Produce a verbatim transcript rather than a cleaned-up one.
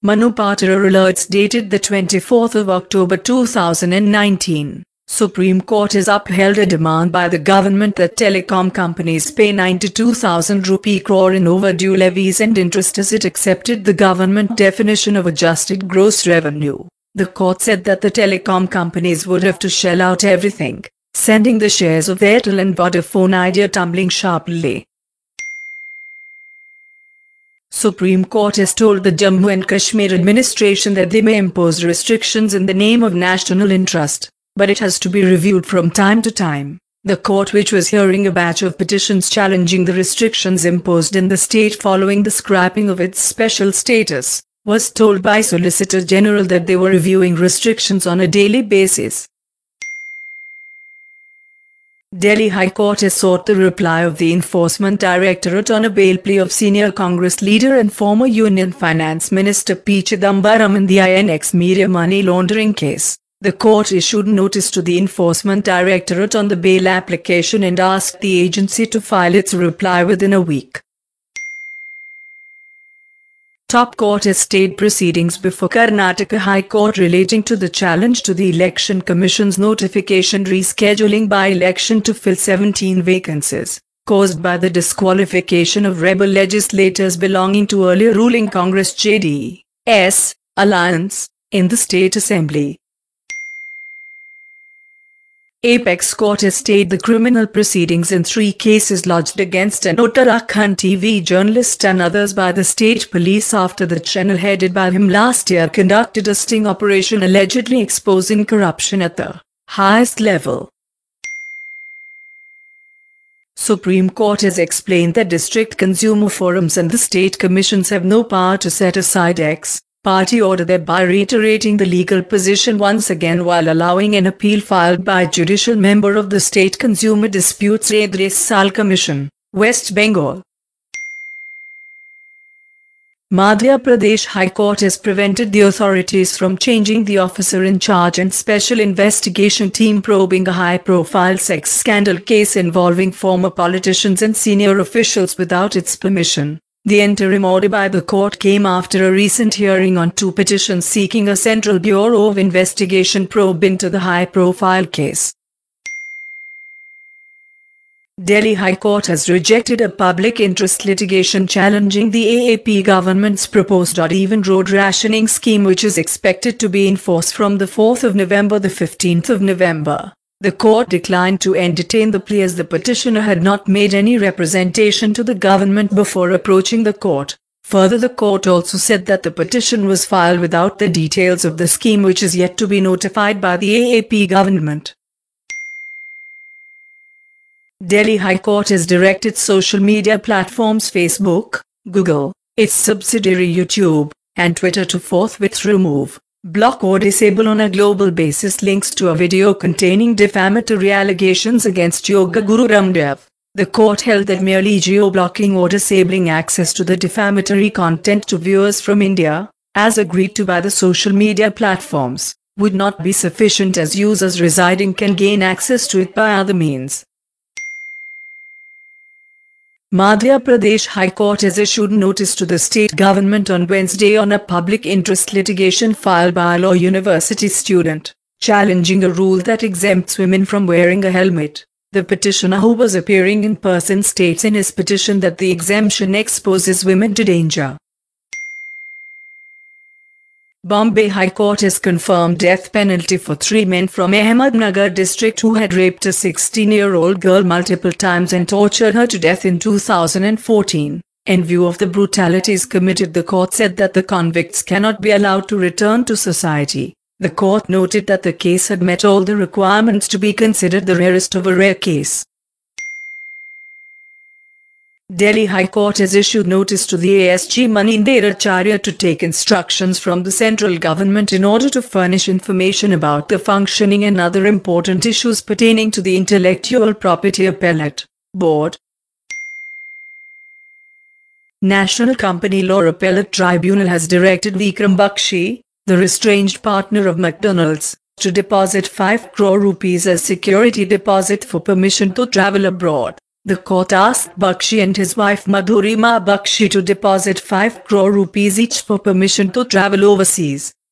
Manu Patora alerts dated the twenty-fourth of October two thousand nineteen. Supreme Court has upheld a demand by the government that telecom companies pay ninety-two thousand rupee crore in overdue levies and interest as it accepted the government definition of adjusted gross revenue. The court said that the telecom companies would have to shell out everything, sending the shares of Airtel and Vodafone Idea tumbling sharply. Supreme Court has told the Jammu and Kashmir administration that they may impose restrictions in the name of national interest, but it has to be reviewed from time to time. The court, which was hearing a batch of petitions challenging the restrictions imposed in the state following the scrapping of its special status, was told by Solicitor General that they were reviewing restrictions on a daily basis. Delhi High Court has sought the reply of the Enforcement Directorate on a bail plea of senior Congress leader and former Union Finance Minister P. Chidambaram in the I N X Media money laundering case. The court issued notice to the Enforcement Directorate on the bail application and asked the agency to file its reply within a week. Top court has stayed proceedings before Karnataka High Court relating to the challenge to the Election Commission's notification rescheduling by-election to fill seventeen vacancies, caused by the disqualification of rebel legislators belonging to earlier ruling Congress J D S alliance in the State Assembly. Apex Court has stayed the criminal proceedings in three cases lodged against an Uttarakhand T V journalist and others by the state police after the channel headed by him last year conducted a sting operation allegedly exposing corruption at the highest level. Supreme Court has explained that district consumer forums and the state commissions have no power to set aside ex party order, thereby reiterating the legal position once again while allowing an appeal filed by a judicial member of the State Consumer Disputes Redressal Commission, West Bengal. Madhya Pradesh High Court has prevented the authorities from changing the officer in charge and special investigation team probing a high-profile sex scandal case involving former politicians and senior officials without its permission. The interim order by the court came after a recent hearing on two petitions seeking a Central Bureau of Investigation probe into the high-profile case. Delhi High Court has rejected a public interest litigation challenging the A A P government's proposed odd-even road rationing scheme, which is expected to be in force from the fourth of November to the fifteenth of November. The court declined to entertain the plea as the petitioner had not made any representation to the government before approaching the court. Further, the court also said that the petition was filed without the details of the scheme, which is yet to be notified by the A A P government. Delhi High Court has directed social media platforms Facebook, Google, its subsidiary YouTube, and Twitter to forthwith remove, block or disable on a global basis links to a video containing defamatory allegations against Yoga Guru Ramdev. The court held that merely geo-blocking or disabling access to the defamatory content to viewers from India, as agreed to by the social media platforms, would not be sufficient, as users residing can gain access to it by other means. Madhya Pradesh High Court has issued notice to the state government on Wednesday on a public interest litigation filed by a law university student, challenging a rule that exempts women from wearing a helmet. The petitioner, who was appearing in person, states in his petition that the exemption exposes women to danger. Bombay High Court has confirmed death penalty for three men from Ahmednagar district who had raped a sixteen-year-old girl multiple times and tortured her to death in two thousand fourteen. In view of the brutalities committed, the court said that the convicts cannot be allowed to return to society. The court noted that the case had met all the requirements to be considered the rarest of a rare case. Delhi High Court has issued notice to the A S G Maninderacharya to take instructions from the central government in order to furnish information about the functioning and other important issues pertaining to the Intellectual Property Appellate Board. National Company Law Appellate Tribunal has directed Vikram Bakshi, the estranged partner of McDonald's, to deposit five crore rupees as security deposit for permission to travel abroad. The court asked Bakshi and his wife Madhurima Bakshi to deposit five crore rupees each for permission to travel overseas.